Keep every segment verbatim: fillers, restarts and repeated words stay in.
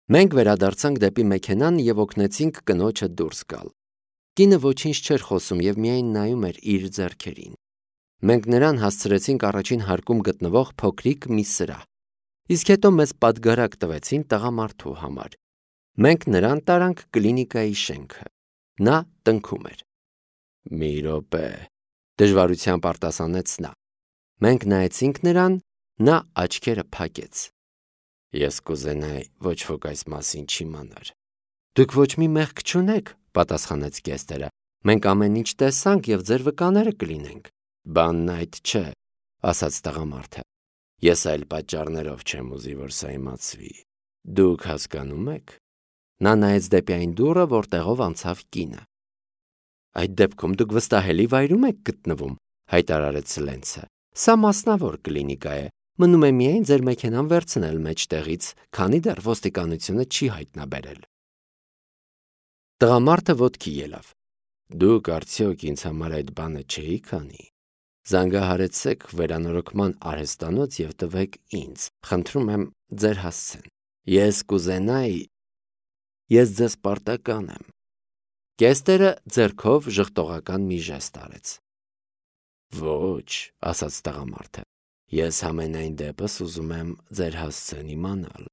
Մենք վերադարձանք դեպի մեքենան և օգնեցինք կնոջը դուրս գալ։ Կինը ոչինչ չէր խոսում և միայն նայում էր իր ձեռքերին։ Մենք նրան հասցրեցինք առաջին հարկում գտնվող փոքրիկ մի սրահ, իսկ հետո մեզ պատգարակ տվեցին տղամարդու համար։ Մենք նրան տարանք կլինիկայի շենքը։ Նա տնքում էր։ «Մի րոպե», դժվարությամբ արտասանեց նա։ Մենք նայեցինք նրան, նա աչքերը փակեց։ «Ես կուզենայի ոչ ոք այս մասին չիմանար»։ «Դուք ոչ մի մեղք չունեք», պատասխանեց Գեստերը։ «Մենք ամեն ինչ տեսանք և ձեր վկաները կլինենք»։ «Բանն այդ չէ», ասաց տղամարդը։ «Ես այլ պատճառներով չեմ ուզի, որ սա իմացվի։ Դուք հասկանում եք»։ Նա նայեց դեպի այն դուռը, որտեղով անցավ կինը։ «Այդ դեպքում դուք վստահելի վայրում եք գտնվում», հայտարարեց Լենցը։ «Սա մասնավոր կլինիկա է։ Մնում է միայն ձեր մեքենան վերցնել մեջտեղից, քանի դեռ ոստիկանությունը չի հայտնաբերել»։ Տղամարդը ոտքի ելավ։ «Դուք արդյոք ինձ համար այդ բանը չէիք անի։ Զանգահարեցեք վերանորոգման արհեստանոց և տվեք ինձ, խնդրում եմ, ձեր հասցեն։ Ես կուզենայի… Ես ձեզ պարտական եմ»։ Գեստերը ձեռքով ժխտողական մի ժեստ արեց։ «Ոչ», ասաց տղամարդը, «ես համենայն դեպս ուզում եմ ձեր հասցեն իմանալ»։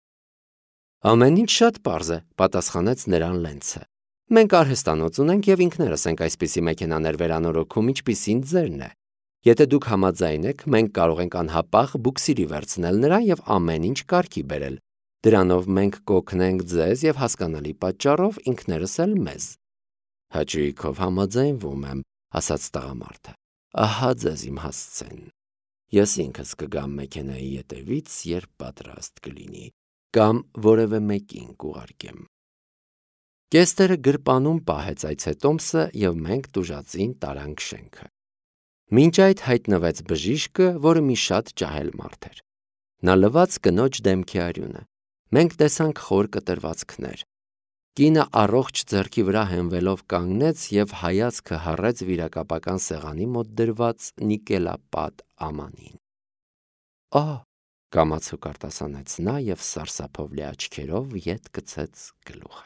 «Ամեն ինչ շատ պարզ է», պատասխանեց նրան Լենցը։ «Մենք արհեստանոց ունենք և ինքներս ենք այսպիսի մեքենաներ վերանորոգում, ինչպիսին ձերն է։ Եթե դուք համաձայն եք, մենք կարող ենք անհապաղ բուքսիրի վերցնել նրան և ամեն ինչ կարգի բերել։ Դրանով մենք կօգնենք ձեզ և հասկանալի պատճառով ինքներս էլ մեզ»։ «Հաճույքով համաձայնվում եմ», ասաց տղամարդը։ «Ահա ձեզ իմ հասցեն։ Ես ինքս կգամ մեքենայի ետևից, երբ պատրաստ կլինի, կամ որևէ մեկին կուղարկեմ»։ Գեստերը գրպանում պահեց այցետոմսը, և մենք տուժածին տարանք շենքը։ Մինչ այդ հայտնվեց բժիշկը, որը մի շատ ջահել մարդ էր։ Նա լվաց կնոջ դեմքի արյունը։ Մենք տեսանք խոր կտրվածքներ։ Կինը առողջ ձեռքի վրա հենվելով կանգնեց և հայացքը հառեց վիրակապական սեղանի մոտ դրված նիկելապատ ամանին։ «Ա՜», կամացուկ արտասանեց նա և սարսափով լի աչքերով ետ գցեց գլուխը։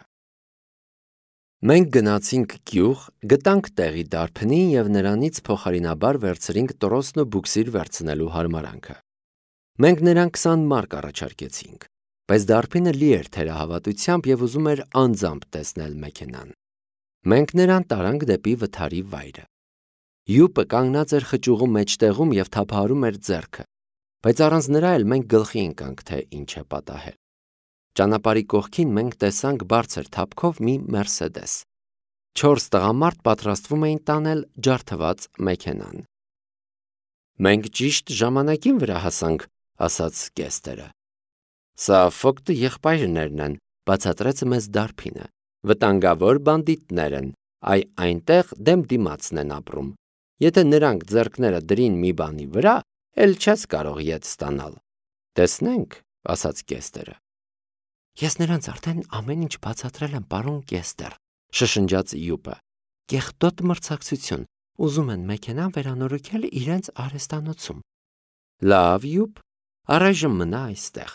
Մենք գնացինք գյուղ, գտանք տեղի դարբնին և նրանից փոխարինաբար վերցրինք տռոսն ու բուքսիր վերցնելու հարմարանքը։ Մենք նրան քսան մարկ առաջարկեցինք, բայց դարբինը լի էր թերահավատությամբ և ուզում էր անձամբ տեսնել մեքենան։ Մենք նրան տարանք դեպի վթարի վայրը։ Յուպը կանգնած էր խճուղու մեջտեղում և թափահարում էր ձեռքը, բայց առանց նրա էլ մենք գլխի ընկանք, թե ինչ է պատահել։ Ճանապարհի կողքին մենք տեսանք բարձր թափքով մի Մերսեդես։ Չորս տղամարդ պատրաստվում էին տանել ջարդված մեքենան։ «Մենք ճիշտ ժամանակին վրա հասանք», ասաց Գեստերը։ «Սա Ֆոգտի եղբայրներն են», բացատրեց մեզ դարբինը։ «Վտանգավոր բանդիտներ են, այ այնտեղ դեմ դիմացն են ապրում։ Եթե նրանք ձեռքները դրին մի բանի վրա, էլ չես կարող ետ ստանալ»։ «Տեսնենք», ասաց Գեստերը։ «Ես նրանց արդեն ամեն ինչ բացատրել եմ, պարոն Գեստեր», շշնջաց Յուպը։ «Կեղտոտ մրցակցություն, ուզում են մեքենան վերանորոգել իրենց արհեստանոցում»։ «Լավ, Յուպ, առայժմ մնա այստեղ»։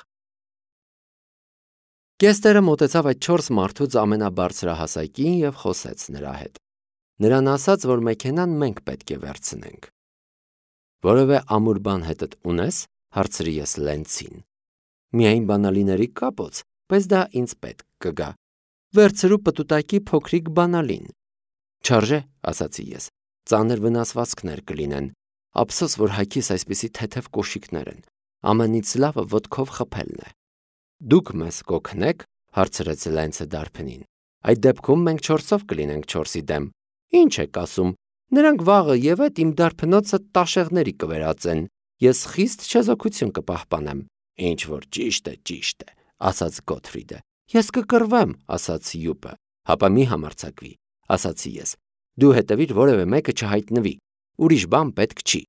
Գեստերը մոտեցավ այդ չորս մարդուց ամենաբարձրահասակին և խոսեց նրա հետ։ Նրան ասաց, որ մեքենան մենք պետք է վերցնենք։ «Որևէ ամուր բան հետդ ունես», հարցրի ես Լենցին։ «Միայն բանալիների կապոց, բայց դա ինձ պետք կգա։ Վերցրու պտուտակի փոքրիկ բանալին»։ «Չարժե», ասացի ես, «ծանր վնասվածքներ կլինեն։ Ափսոս, որ հագիս այսպիսի թեթև կոշիկներ են։ Ամենից լավը ոտքով խփելն է»։ «Դուք մեզ կօգնեք», հարցրեց Լենցը դարբնին։ «Այդ դեպքում մենք չորսով կլինենք չորսի դեմ։ Ինչ եք ասում, նրանք վաղը և էդ իմ դարբնոցը տաշեղների կվերածեն։ Ես խիստ չեզոքություն կպահպանեմ»։ «Ինչ որ ճիշտ է, ճիշտ է», ասաց Գոթֆրիդը։ «Ես կկռվեմ», ասաց Յուպը։ «Հապա մի համարձակվի», ասացի ես։ «Դու հետևիր, որևէ մեկը չհայտնվի։ Ուրիշ բան պետք չի»։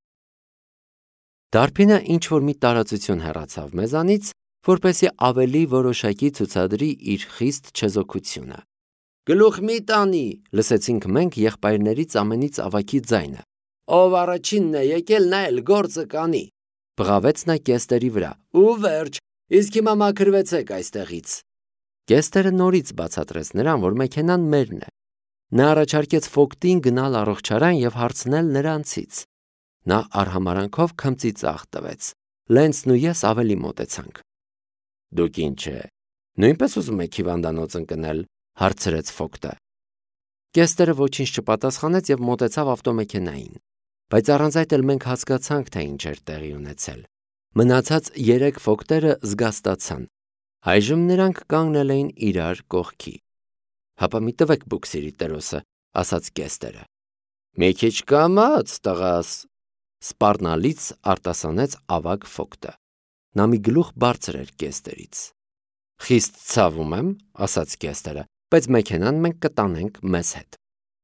Դարբինը ինչ-որ մի տարածություն հեռացավ մեզանից, որպեսզի ավելի որոշակի ցուցադրի իր խիստ չեզոքությունը։ «Գլուխ մի տանի», լսեցինք մենք եղբայրներից ամենից ավագի ձայնը։ «Ով առաջինն է եկել, նա էլ գործը կանի», բղավեց նա Գեստերի վրա։ «Ու վերջ, Իսկ հիմա մաքրվեցեք այստեղից։ Գեստերը նորից բացատրեց նրան, որ մեքենան մերն է։ Նա առաջարկեց Ֆոկտին գնալ առողջարան և հարցնել նրանցից։ Նա արհամարհանքով քմծի ծաղ տվեց։ Լենսն ու ես ավելի մոտեցանք։ Դուք ինչ է, նույնպես ուզում եք հիվանդանոց ընկնել, հարցրեց Ֆոկտը։ Գեստերը ոչինչ չպատասխանեց և մոտեցավ ավտոմեքենային, բայց առանց այդ էլ մենք հասկացանք, թե ինչ էր տեղի ունեցել։ Մնացած երեք Ֆոկտերը զգաստացան։ Այժմ նրանք կանգնել էին իրար կողքի։ Հապա մի տվեք բուքսիրի տերոսը, ասաց Գեստերը։ Մի քիչ կամաց, տղաս, սպառնալից արտասանեց ավագ Ֆոկտը։ Նա մի գլուխ բարձր էր Գեստերից։ Խիստ ցավում եմ, ասաց Գեստերը, բայց մեքենան մենք կտանենք մեզ հետ։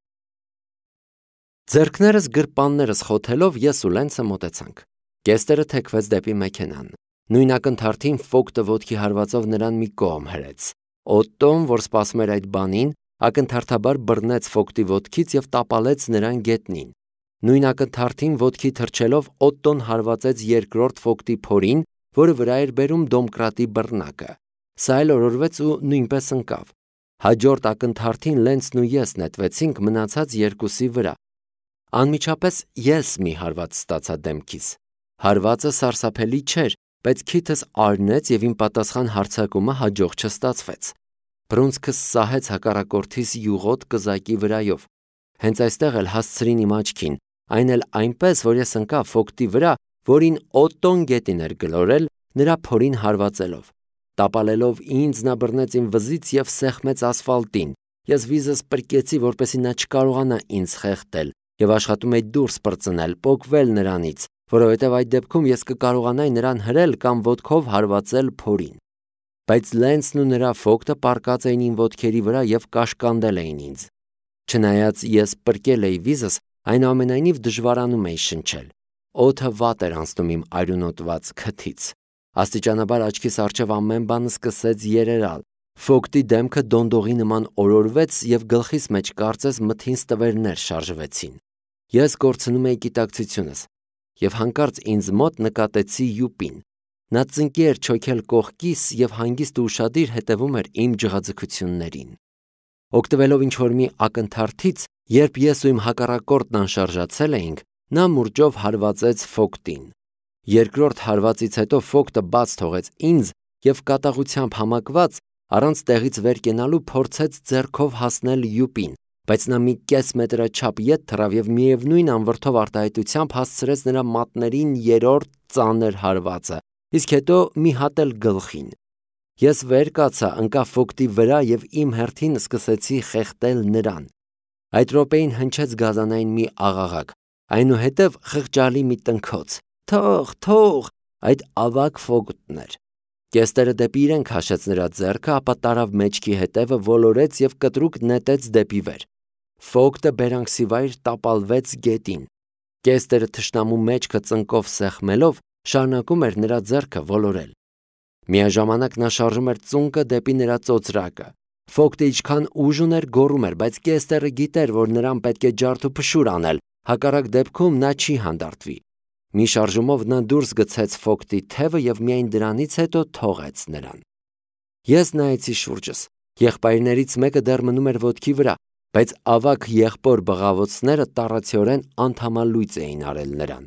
Ձեռքներս գրպաններս խոթելով ես ու Լենսը մոտեցանք։ Գեստերը թեքվեց դեպի մեքենան։ Նույն ակնթարթին Ֆոկտը ոտքի հարվածով նրան մի կողմ հրեց։ Օտտոն, որ սպասում էր այդ բանին, ակնթարթաբար բռնեց Ֆոկտի ոտքից և տապալեց նրան գետնին։ Նույն ակնթարթին ոտքի թռչելով Օտտոն հարվածեց երկրորդ Ֆոկտի փորին, որը վրա էր բերում դոմկրատի բռնակը։ Սա էլ օրորվեց ու նույնպես ընկավ։ Հաջորդ ակնթարթին Լենսն ու ես նետվեցինք մնացած երկուսի վրա։ Անմիջապես ես մի հարված ստացա դեմքիս։ Հարվածը սարսափելի չէր, բայց քիթս արնեց և իմ պատասխան հարձակումը հաջող չստացվեց։ Բռունցքս սահեց հակառակորդիս յուղոտ կզակի վրայով։ Հենց այստեղ էլ հասցրին իմ աչքին, այն էլ այնպես, որ ես ընկա Ֆոկտի վրա, որին Օտտոն գետին էր գլորել, նրա փորին հարվածելով։ Տապալելով ինձ, նա բռնեց իմ վզից և սեղմեց ասֆալտին։ Ես վիզս պրկեցի, որպեսզի նա չկարողանա ինձ խեղդել, և աշխատում էի դուրս պրծնել, պոկվել նրանից, որովհետև այդ դեպքում ես կկարողանայի նրան հրել կամ ոտքով հարվածել փորին։ Բայց Լենսն ու նրա Ֆոկտը պառկած էին իմ ոտքերի վրա և կաշկանդել էին ինձ։ Չնայած ես պրկել էի վիզս, այնուամենայնիվ դժվարանում էի շնչել։ Օդը վատ էր անցնում իմ արյունոտված քթից։ Աստիճանաբար աչքիս առջև ամեն բան սկսեց երերալ։ Ֆոկտի դեմքը դոնդողի նման օրորվեց և գլխիս մեջ կարծես մթին ստվերներ շարժվեցին։ Ես կորցնում էի գիտակցությունս և հանկարծ ինձ մոտ նկատեցի յուպին։ Նա ծնկի էր չոքել կողքիս և հանգիստ ու ուշադիր հետևում էր իմ ջղաձգություններին։ Օգտվելով ինչ-որ մի ակնթարթից, երբ ես ու իմ հակառակորդն անշարժացել էինք, նա մուրճով հարվածեց Ֆոկտին։ Երկրորդ հարվածից հետո Ֆոկտը բաց թողեց ինձ և կատաղությամբ համակված, առանց տեղից վեր կենալու փորձեց ձեռքով հասնել յուպին, բայց նա մի կես մետրաչափ ետ թռավ և միևնույն անվրդով արտահայտությամբ հասցրեց նրա մատներին երրորդ ծանր հարվածը, իսկ հետո մի հատ էլ գլխին։ Ես վեր կացա, ընկա Ֆոկտի վրա և իմ հերթին սկսեցի խեղդել նրան։ Այդ րոպեին հնչեց գազանային մի աղաղակ, այնուհետև խղճալի մի տնքոց. «Թող, թող»։ Այդ ավագ Ֆոկտն էր։ Գեստերը դեպի իրեն քաշեց նրա ձեռքը, ապա տարավ մեջքի հետևը, ոլորեց և կտրուկ նետեց դեպի վեր։ Ֆոկտը բերանքսիվայր տապալվեց գետին։ Գեստերը թշնամու մեջքը ծնկով սեղմելով շարունակում էր նրա ձեռքը ոլորել։ Միաժամանակ նա շարժում էր ծունկը դեպի նրա ծոծրակը։ Ֆոկտը ինչքան ուժ ուներ գոռում էր, բայց Գեստերը գիտեր, որ նրան պետք է ջարդուփշուր անել, հակառակ դեպքում նա չի հանդարտվի։ Մի շարժումով նա դուրս գցեց Ֆոկտի թևը և միայն դրանից հետո թողեց նրան։ Ես նայեցի շուրջս։ Եղբայրներից մեկը դեռ մնում էր ոտքի վրա, բայց ավագ եղբոր բղավոցները տառացիորեն անդամալույծ էին արել նրան։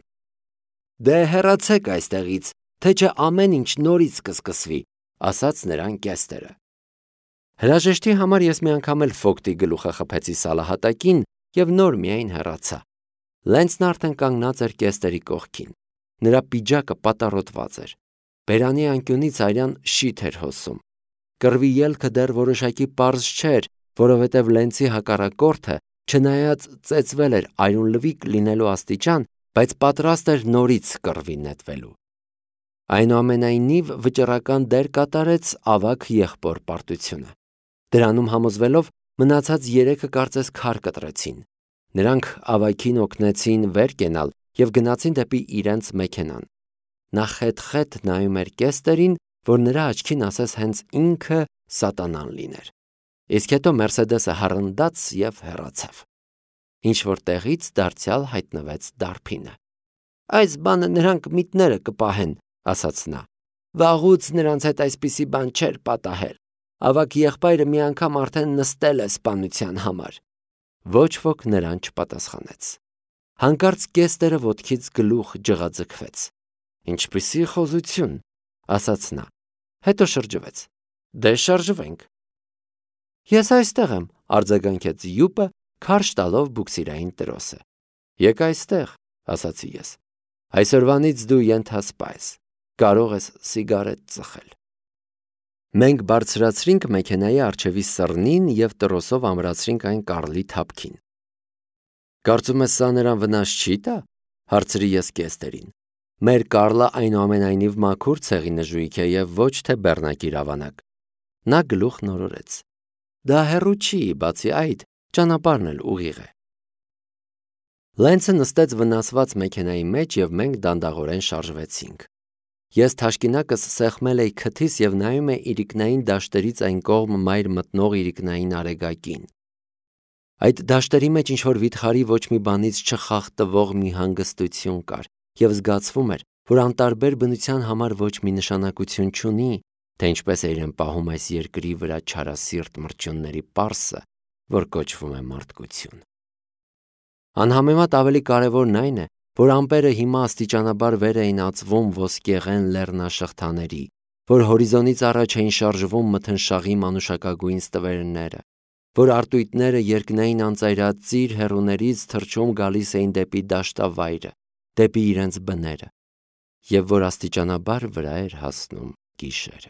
«Դե հեռացեք այստեղից, թե չէ ամեն ինչ նորից կսկսվի», ասաց նրան Գեստերը։ Հրաժեշտի համար ես մի անգամ էլ Ֆոկտի գլուխը խփեցի սալահատակին և նոր միայն հեռացա։ Լենսն արդեն կանգնած էր Գեստերի կողքին։ Նրա պիջակը պատառոտված էր։ Բերանի անկյունից արյան շիթ էր հոսում։ Կռվի ելքը դեռ որոշակի պարզ չէր, որովհետև Լենսի հակառակորդը, չնայած ծեծվել էր արյունլվիկ լինելու աստիճան, բայց պատրաստ էր նորից կռվի նետվելու։ Այնուամենայնիվ վճռական դեր կատարեց ավագ եղբոր պարտությունը։ Դրանում համոզվելով մնացած երեքը կարծես քար կտրեցին։ Նրանք ավագին օգնեցին վեր կենալ և գնացին դեպի իրենց մեքենան։ Նա խետ-խետ նայում էր Գեստերին, որ նրա աչքին ասես հենց ինքը սատանան լիներ։ Իսկ հետո Մերսեդեսը հառնդաց և հեռացավ։ Ինչ-որ տեղից դարձյալ հայտնվեց դարբինը։ «Այս բանը նրանք միտները կպահեն», ասաց նա։ Վաղուց նրանց հետ այսպիսի բան չէր պատահել։ Ավագ եղբայրը մի անգամ արդեն նստել է սպանության համար։ Ոչ ոք նրան չպատասխանեց։ Հանկարծ կեստերը ոտքից գլուխ ջղաձգվեց։ Ինչպիսի խոզություն, ասաց նա, հետո շրջվեց։ Դե շրջվենք։ Ես այստեղ եմ, արձագանքեց յուպը, քարշ տալով բուքսիրային տրոսը։ Եկ այստեղ, ասացի ես։ Այսօրվանից դու ենթասպա ես, կարող ես սիգարետ ծխել։ Մենք բարձրացրինք մեքենայի առջևի սռնին և տրոսով ամրացրինք այն Կարլի թափքին։ Կարծում ես սա նրան վնաս չի տա, հարցրի ես կեստերին։ Մեր Կարլը այնուամենայնիվ մաքուր ցեղի նժույգ է և ոչ թե բեռնակիր ավանակ։ Նա գլուխ նորորեց։ Դա հեռու չի, բացի այդ, ճանապարհն էլ ուղիղ է։ Լենցը նստեց վնասված մեքենայի մեջ և մենք դանդաղորեն շարժվեցինք։ Ես թաշկինակս սեղմել էի քթիս և նայում էի իրիկնային դաշտերից այն կողմ մայր մտնող իրիկնային արեգակին։ Այդ դաշտերի մեջ ինչ-որ վիթխարի ոչ մի բանից չխախտվող մի հանգստություն կար, և զգացվում էր, որ անտարբեր բնության համար ոչ մի նշանակություն չունի, թե ինչպես է իրեն պահում այս երկրի վրա չարասիրտ մրջյունների պարսը, որ կոչվում է մարդկություն։ Անհամեմատ ավելի կարևորն այն է, որ ամպերը հիմա աստիճանաբար վեր էին ածվում ոսկեղեն լեռնաշղթաների, որ հորիզոնից առաջ էին շարժվում մթնշաղի մանուշակագույն ստվերները, որ արտույտները երկնային անծայրածիր հեռուներից թռչում գալիս էին դեպի դաշտավայրը, դեպի իրենց բները, և որ աստիճանաբար վրա էր հասնում գիշերը։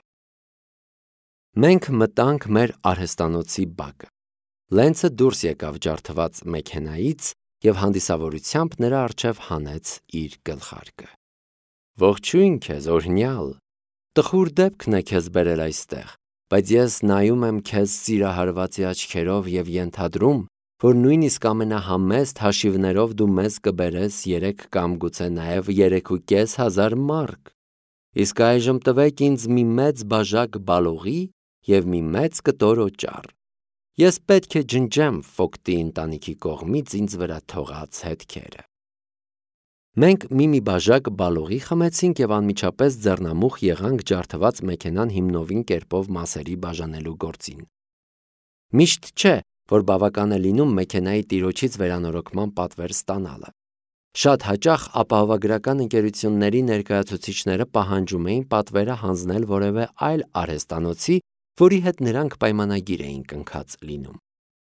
Մենք մտանք մեր արհեստանոցի բակը։ Լենցը դուրս եկավ ջարդված մեքենայից և հանդիսավորությամբ նրա առջև հանեց իր գլխարկը։ Ողջույն քեզ, օրհնյալ, տխուր դեպքն է քեզ բերել այստեղ, բայց ես նայում եմ քեզ սիրահարվածի աչքերով և ենթադրում, որ նույնիսկ ամենահամեստ հաշիվներով դու մեզ կբերես երեք կամ գուցե նաև երեք ու կես հազար մարկ։ Իսկ այժմ տվեք ինձ մի մեծ բաժակ բալողի և մի մեծ կտոր օճառ։ Ես պետք է ջնջեմ Ֆոկտի ընտանիքի կողմից ինձ վրա թողած հետքերը։ Մենք մի-մի բաժակ բալողի խմեցինք և անմիջապես ձեռնամուխ եղանք ջարդված մեքենան հիմնովին կերպով մասերի բաժանելու գործին։ Միշտ չէ, որ բավական է լինում մեքենայի տիրոջից վերանորոգման պատվեր ստանալը։ Շատ հաճախ ապահովագրական ընկերությունների ներկայացուցիչները պահանջում էին պատվերը հանձնել որևէ այլ արհեստանոցի, որի հետ նրանք պայմանագիր էին կնքած լինում։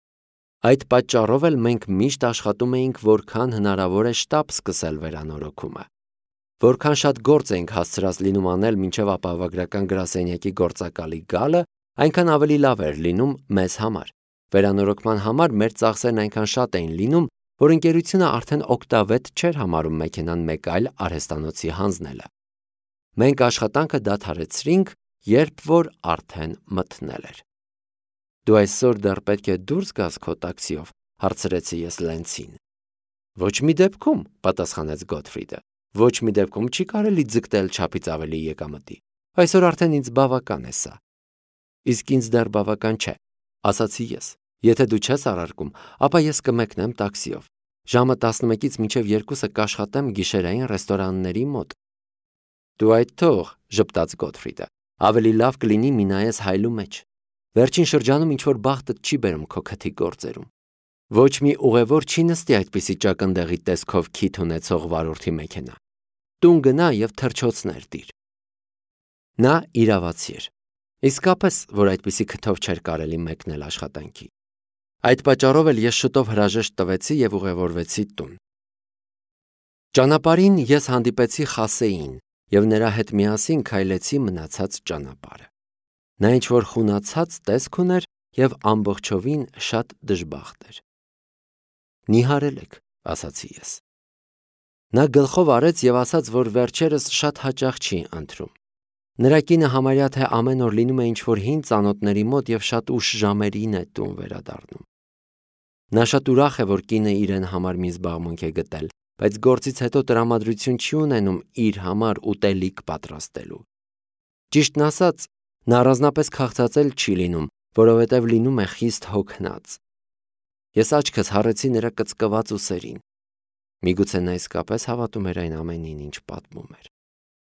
Այդ պատճառով էլ մենք միշտ աշխատում էինք որքան հնարավոր է շտապ սկսել վերանորոգումը։ Որքան շատ գործ էինք հասցրած լինում անել մինչև ապահովագրական գրասենյակի գործակալի գալը, այնքան ավելի լավ էր լինում մեզ համար։ Վերանորոգման համար մեր ծախսերն այնքան շատ էին լինում, որ ընկերությունը արդեն օգտավետ չէր համարում մեքենան մեկ այլ արհեստանոցի հանձնելը։ Մենք աշխատանքը դադարեցրինք, երբ որ արդեն մթնել էր։ Դու այսօր դեռ պետք է դուրս գաս քո տաքսիով, հարցրեցի ես Լենցին։ Ոչ մի դեպքում, պատասխանեց Գոթֆրիդը, ոչ մի դեպքում չի կարելի ձգտել չափից ավելի եկամտի։ Այսօր արդեն ինձ բավական է սա։ Իսկ ինձ դեռ բավական չէ, ասացի ես։ Եթե դու չես առարկում, ապա ես կմեկնեմ տաքսիով։ Ժամը տասնմեկից մինչև երկուսը կաշխատեմ գիշերային ռեստորանների մոտ։ Դու այդ թող, ժպտաց Գոթֆրիդը, ավելի լավ կլինի մի նայես հայլու մեջ։ Վերջին շրջանում ինչ-որ բախտդ չի բերում քո քթի գործերում։ Ոչ մի ուղևոր չի նստի այդպիսի ճակնդեղի տեսքով քիթ ունեցող վարորդի մեքենա։ Տուն գնա և թռչոցներ դիր։ Նա իրավացի էր։ Իսկապես, որ այդպիսի քթով չէր կարելի մեկնել աշխատանքի։ Այդ պատճառով էլ ես շուտով հրաժեշտ տվեցի և ուղևորվեցի տուն։ Ճանապարհին ես հանդիպեցի Խասեին և նրա հետ միասին քայլեցի մնացած ճանապարհը։ Նա ինչ-որ խունացած տեսք ուներ և ամբողջովին շատ դժբախտ էր։ Նիհարել եք, ասացի ես։ Նա գլխով արեց և ասաց, որ վերջերս շատ հաճախ չի ընթրում։ Նրա կինը համարյա թե ամեն օր լինում է ինչ-որ հին ծանոթների մոտ և շատ ուշ ժամերին է տուն վերադառնում։ Նա շատ ուրախ է, որ կինը իրեն համար մի զբաղմունք է գտել, բայց գործից հետո տրամադրություն չի ունենում իր համար ուտելիք պատրաստելու։ Ճիշտն ասած, նա առանձնապես քաղցածել չի լինում, որովհետև լինում է խիստ հոգնած։ Ես աչքս հառեցի նրա կծկված ուսերին։ Միգուցե նա իսկապես հավատում էր այն ամենին, ինչ պատմում էր։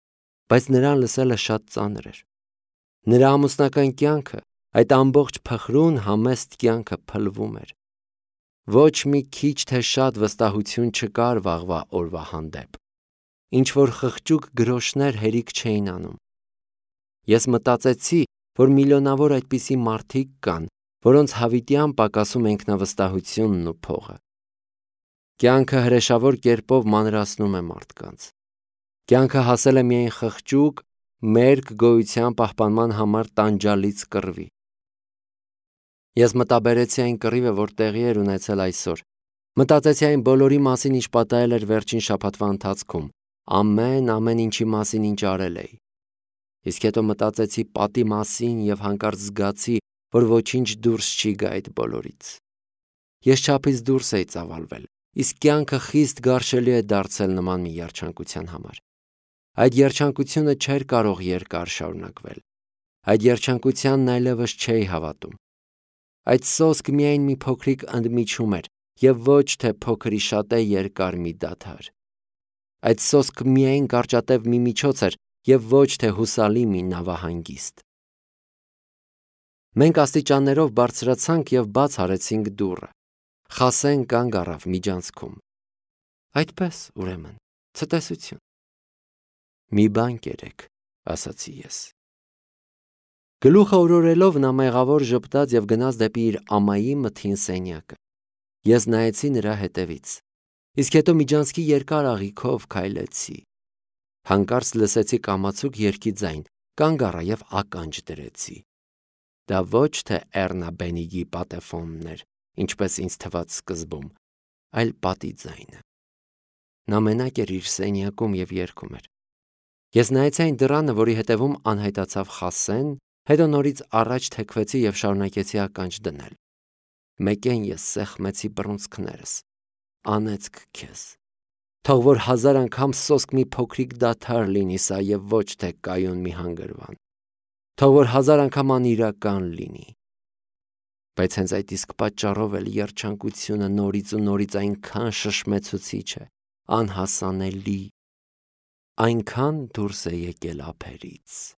բայց նրան լսելը շատ ծանր էր։ Նրա ամուսնական կյանքը, այդ ամբողջ փխրուն համեստ կյանքը փլվում էր։ Ոչ մի քիչ թե շատ վստահություն չկար վաղվա օրվա հանդեպ։ Ինչ որ խղճուկ գրոշներ հերիք չէին անում։ Ես մտածեցի, որ միլիոնավոր այդպիսի մարդիկ կան, որոնց հավիտյան պակասում ինքնավստահությունն ու փողը։ Կյանքը հրեշավոր կերպով մանրացնում է մարդկանց։ Կյանքը հասել է միայն խղճուկ, մերկ գոյության պահպանման համար տանջալից կռվի։ Ես մտաբերեցի այն կռիվը, որ տեղի էր ունեցել այսօր։ Մտածեցի այն բոլորի մասին, ինչ պատահել էր վերջին շաբաթվա ընթացքում, ամեն ամեն ինչի մասին, ինչ արել էի։ Իսկ հետո մտածեցի պատի մասին եւ հանկարծ զգացի, որ ոչինչ դուրս չի գա այդ բոլորից։ Ես չափից դուրս էի ծավալվել, իսկ կյանքը խիստ գարշելի է դարձել նման մի երջանկության համար։ Այդ երջանկությունը չէր կարող երկար շարունակվել։ Այդ երջանկությանն այլևս չէի հավատում։ Այդ սոսկ միայն մի փոքրիկ ընդմիջում էր եւ ոչ թե փոքրի շատե երկար մի դադար։ Այդ սոսկ միայն կարճատև մի միջոց էր եւ ոչ թե հուսալի մի նավահանգիստ։ Մենք աստիճաններով բարձրացանք եւ բաց արեցինք դուռը։ Խասեն կանգ առավ միջանցքում։ Այդպես, ուրեմն, ցտեսություն։ Մի բան կերեք, ասացի ես։ Գլուխը օրորելով նա մեղավոր ժպտաց եւ գնաց դեպի իր ամայի մթին սենյակը։ Ես նայեցի նրա հետևից, իսկ հետո միջանցքի երկար աղիքով քայլեցի։ Հանկարծ լսեցի կամացուկ երգի ձայն, կանգ առա եւ ականջ դրեցի։ Դա ոչ թե Էռնա Բենիգի պատեֆոնն էր, ինչպես ինձ թվաց սկզբում, այլ պատի ձայնը։ Նա մենակ էր իր սենյակում եւ երգում էր։ Ես նայեցի այն դռանը, որի հետևում անհայտացավ Խասեն, հետո նորից առաջ թեքվեցի եւ շարունակեցի ականջ դնել։ Մեկեն ես սեղմեցի բռունցքներս։ Անեծք քեզ։ Թող որ հազար անգամ սոսկ մի փոքրիկ դադար լինի սա եւ ոչ թե կայուն մի հանգրվան։ Թող որ հազար անգամ անիրական լինի։ Բայց հենց այդ իսկ պատճառով էլ երջանկությունը նորից ու նորից այնքան շշմեցուցիչ է, անհասանելի, այնքան դուրս է եկել ափերից։